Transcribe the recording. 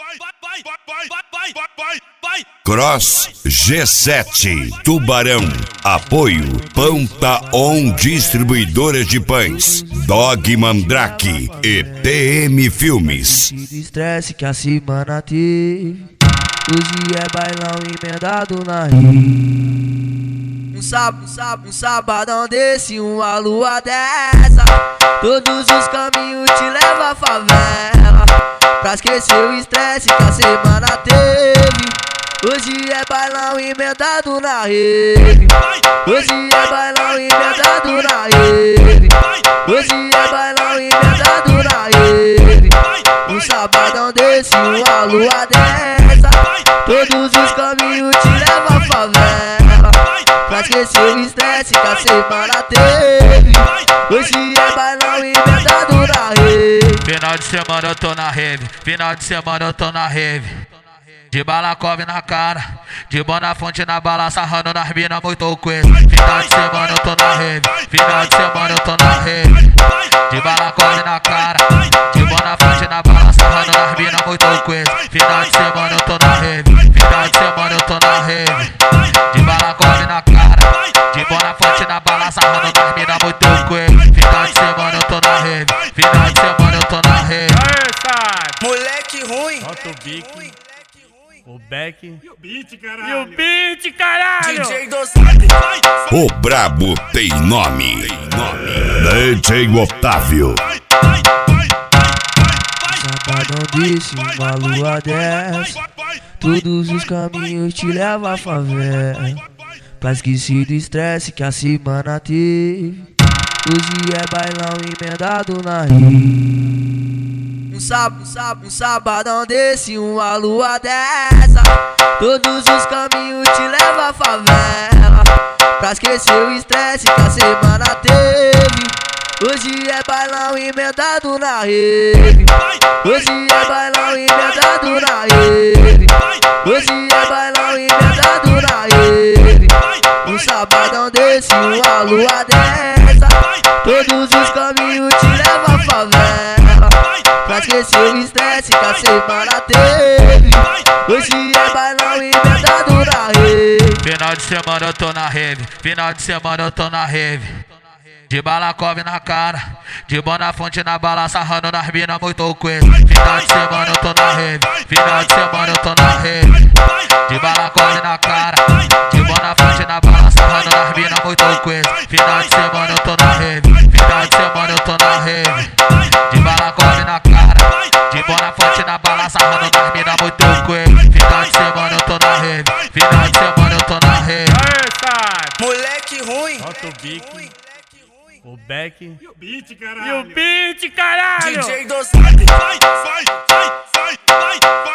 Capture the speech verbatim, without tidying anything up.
Cross G sete, Tubarão. Apoio Pão-Tá On Distribuidora de Pães, Dog Mandrake e T M Filmes. Do estresse que a semana teve, hoje é bailão emendado na rede. Um sábado, um sábado, um sabadão desse, uma lua dessa, todos os caminhos te levam à favela, pra esquecer o estresse que a semana teve. Hoje é bailão emendado na rede. Hoje é bailão emendado na rede. Hoje é bailão emendado na rede. Um sabadão desse, uma lua dessa, todos os caminhos te levam à favela, pra esquecer o estresse que a semana teve. Hoje é bailão emendado na rede. Final de semana eu tô na rave, final de semana eu tô na rave. De balacove na cara, de Bonafonte na bala, sarrando nas mina muito coisa. Final de semana eu tô na rave, final de semana eu tô na rave. De balacove na cara, de Bonafonte na bala, sarrando nas mina muito coisa. Final de semana eu tô na rave, final de semana eu tô na rave. De balacove na cara, de Bonafonte na bala, sarrando nas mina muito coisa. Final de semana eu tô na rave, final de semana eu tô na rave. Moleque ruim, Bota o bique, o back E o beat, caralho. e o beat, caralho! D J Dosado. O Brabo tem nome. Tem nome. D J Otávio. Sabadão desse, uma lua dessa, todos os caminhos te levam à favela, pra esquecer do estresse que a semana teve. Hoje é bailão emendado na rede. Um sábado, um sábado, um sabadão desse, uma lua dessa, todos os caminhos te levam à favela, pra esquecer o estresse que a semana teve. Hoje é bailão emendado na rede. Hoje é bailão emendado na rede. Hoje é bailão emendado na rede. Um sabadão desse, uma lua dessa, todos os caminhos te levam à favela, pra esquecer o estresse que a semana teve. Hoje é bailão emendado na rede. Final de semana eu tô na rave, final de semana eu tô na rave. De balacove na cara, de Bonafonte na bala, sarrando nas mina muito coisa. Final de semana eu tô na rave, final de semana eu tô na rave. De balacove na cara, de Bonafonte na bala, sarrando nas mina muito coisa. Final de semana eu tô na rave, final de semana eu tô na rave. De balacove na cara, de Bonafonte na bala, sarrando nas mina muito coisa. Final de semana eu tô na rave, final de semana eu tô na rave. Moleque ruim, Bota o bique, o back E o beat, e caralho. o beat, caralho! D J Dosado. Vai, vai, vai, vai, vai.